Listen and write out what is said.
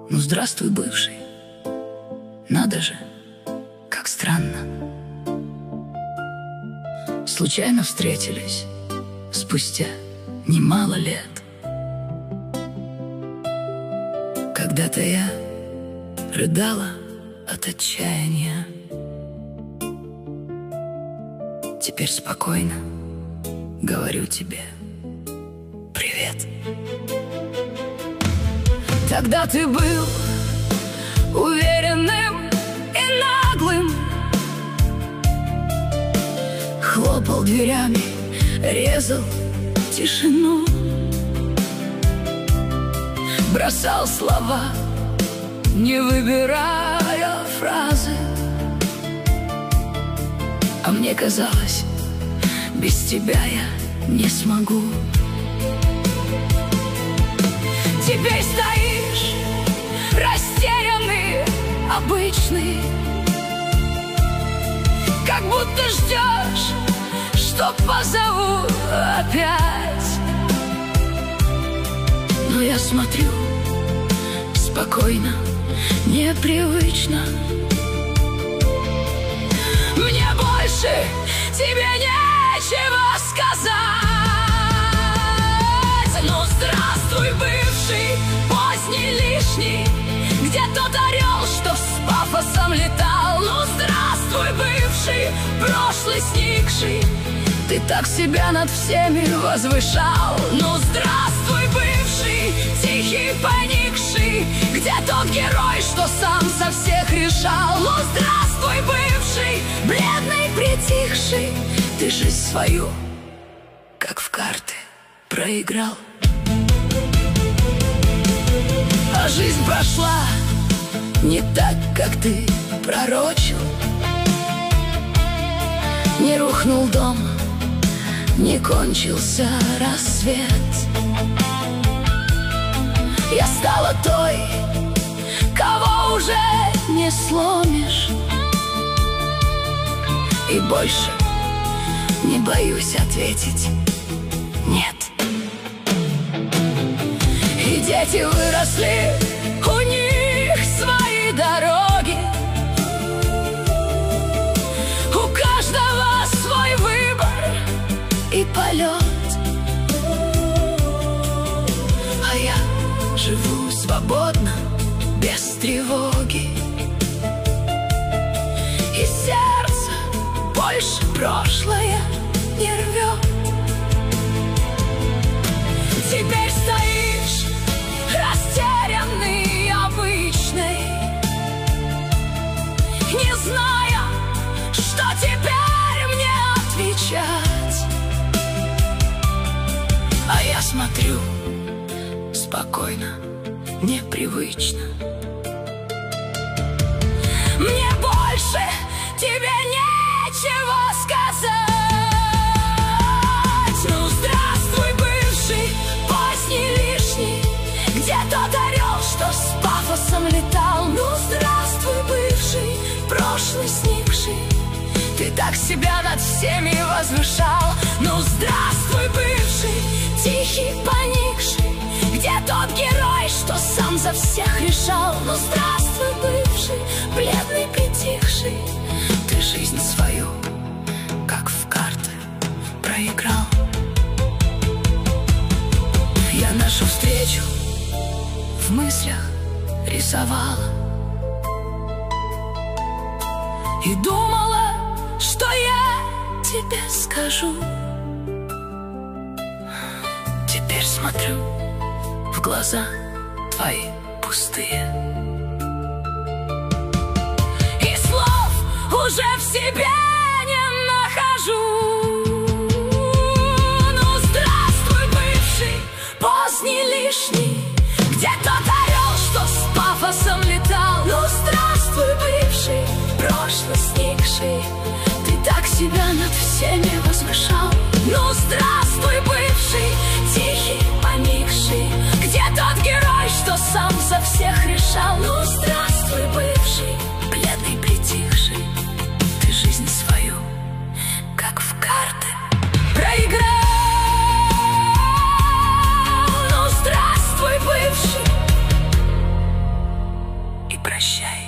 Ну здравствуй, бывший. Надо же, как странно. Случайно встретились спустя немало лет. Когда-то я рыдала от отчаяния. Теперь спокойно говорю тебе привет. Тогда ты был уверенным и наглым, хлопал дверями, резал тишину, бросал слова, не выбирая фразы. А мне казалось, без тебя я не смогу. Теперь стоишь, растерянный, обычный, как будто ждешь, что позову опять. Но я смотрю спокойно, непривычно. Мне больше тебе нечего сказать. Ну здравствуй, бывший, поздний, лишний, где тот орел, что с пафосом летал. Ну здравствуй, бывший, прошлый, сникший, ты так себя над всеми возвышал. Ну здравствуй, бывший, тихий, поникший, где тот герой, что сам за всех решал. Ну здравствуй, бывший, бледный, притихший, ты жизнь свою, как в карты, проиграл. А жизнь прошла не так, как ты пророчил. Не рухнул дом, не кончился рассвет. Я стала той, кого уже не сломишь, и больше не боюсь ответить нет. И дети выросли, у них свои дороги, у каждого свой выбор и полет. А я живу свободно, без тревоги, и сердце больше прошлое не рвет. Теперь стоишь, растерянный, обычный, не зная, что теперь мне отвечать. А я смотрю спокойно, непривычно. Мне больше тебе нечего сказать. Ну здравствуй, бывший, поздний, лишний, где тот орел, что с пафосом летал. Ну здравствуй, бывший, прошлый, сникший, ты так себя над всеми возвышал. Ну здравствуй, бывший, тихий, поникший, где тот герой, что сам за всех решал. Ну здравствуй, бывший, бледный, притихший, ты жизнь свою, как в карты, проиграл. Я нашу встречу в мыслях рисовала и думала, что я тебе скажу. Теперь смотрю в глаза твои пустые, и слов уже в себе не нахожу. Ну здравствуй, бывший, поздний, лишний, где тот орел, что с пафосом летал. Ну здравствуй, бывший, прошлый, сникший, ты так себя над всеми возвышал. Ну здравствуй, бывший, тихий, поникший, где тот герой, что сам за всех решал. Ну здравствуй, бывший, бледный, притихший, ты жизнь свою, как в карты, проиграл. Ну здравствуй, бывший, прощай.